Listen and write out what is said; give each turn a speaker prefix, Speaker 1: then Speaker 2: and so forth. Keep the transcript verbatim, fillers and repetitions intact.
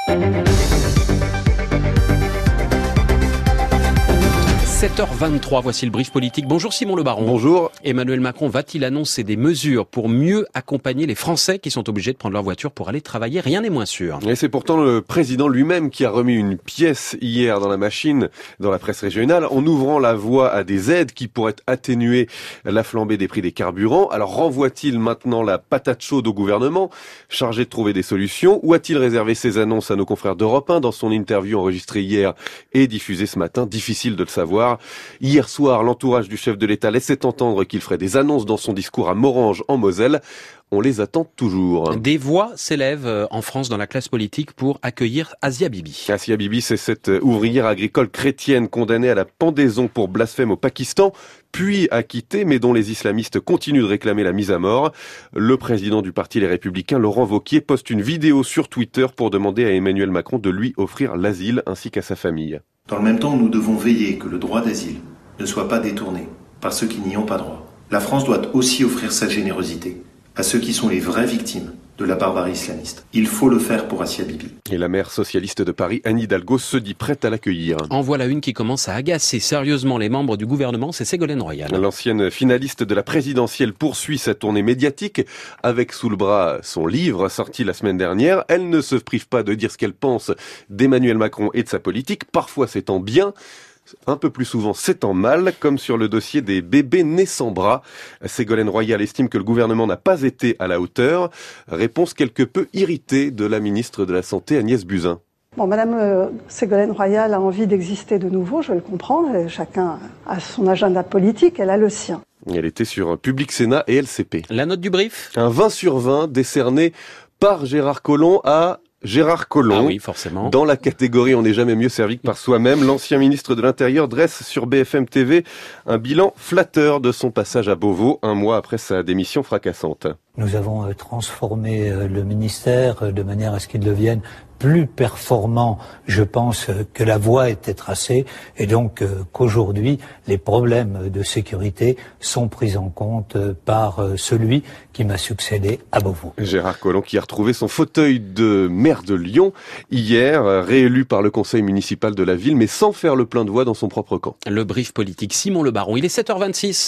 Speaker 1: sept heures vingt-trois, voici le brief politique. Bonjour Simon Le Baron.
Speaker 2: Bonjour.
Speaker 1: Emmanuel Macron va-t-il annoncer des mesures pour mieux accompagner les Français qui sont obligés de prendre leur voiture pour aller travailler? Rien n'est moins sûr.
Speaker 2: Et c'est pourtant le président lui-même qui a remis une pièce hier dans la machine, dans la presse régionale, en ouvrant la voie à des aides qui pourraient atténuer la flambée des prix des carburants. Alors renvoie-t-il maintenant la patate chaude au gouvernement, chargé de trouver des solutions, ou a-t-il réservé ses annonces à nos confrères d'Europe un dans son interview enregistrée hier et diffusée ce matin? Difficile de le savoir. Hier soir, l'entourage du chef de l'État laissait entendre qu'il ferait des annonces dans son discours à Morhange en Moselle. On les attend toujours.
Speaker 1: Des voix s'élèvent en France dans la classe politique pour accueillir Asia Bibi.
Speaker 2: Asia Bibi, c'est cette ouvrière agricole chrétienne condamnée à la pendaison pour blasphème au Pakistan, puis acquittée, mais dont les islamistes continuent de réclamer la mise à mort. Le président du parti Les Républicains, Laurent Wauquiez, poste une vidéo sur Twitter pour demander à Emmanuel Macron de lui offrir l'asile ainsi qu'à sa famille.
Speaker 3: Dans le même temps, nous devons veiller que le droit d'asile ne soit pas détourné par ceux qui n'y ont pas droit. La France doit aussi offrir sa générosité à ceux qui sont les vraies victimes de la barbarie islamiste. Il faut le faire pour Asia Bibi.
Speaker 2: Et la maire socialiste de Paris, Anne Hidalgo, se dit prête à l'accueillir.
Speaker 1: En voilà une qui commence à agacer sérieusement les membres du gouvernement, c'est Ségolène Royal.
Speaker 2: L'ancienne finaliste de la présidentielle poursuit sa tournée médiatique avec sous le bras son livre sorti la semaine dernière. Elle ne se prive pas de dire ce qu'elle pense d'Emmanuel Macron et de sa politique. Parfois c'est en bien, un peu plus souvent c'est en mal, comme sur le dossier des bébés nés sans bras. Ségolène Royal estime que le gouvernement n'a pas été à la hauteur. Réponse quelque peu irritée de la ministre de la Santé, Agnès Buzyn.
Speaker 4: Bon, Madame euh, Ségolène Royal a envie d'exister de nouveau, je le comprends. Chacun a son agenda politique, elle a le sien.
Speaker 2: Elle était sur Public Sénat et L C P.
Speaker 1: La note du brief ?
Speaker 2: Un vingt sur vingt décerné par Gérard Collomb à Gérard Collomb.
Speaker 1: Ah oui, forcément.
Speaker 2: Dans la catégorie « On n'est jamais mieux servi que par soi-même », l'ancien ministre de l'Intérieur dresse sur B F M T V un bilan flatteur de son passage à Beauvau, un mois après sa démission fracassante.
Speaker 5: Nous avons transformé le ministère de manière à ce qu'il devienne plus performant. Je pense que la voie était tracée et donc qu'aujourd'hui, les problèmes de sécurité sont pris en compte par celui qui m'a succédé à Beauvau.
Speaker 2: Gérard Collomb qui a retrouvé son fauteuil de maire de Lyon hier, réélu par le conseil municipal de la ville, mais sans faire le plein de voix dans son propre camp.
Speaker 1: Le brief politique Simon Le Baron, il est sept heures vingt-six.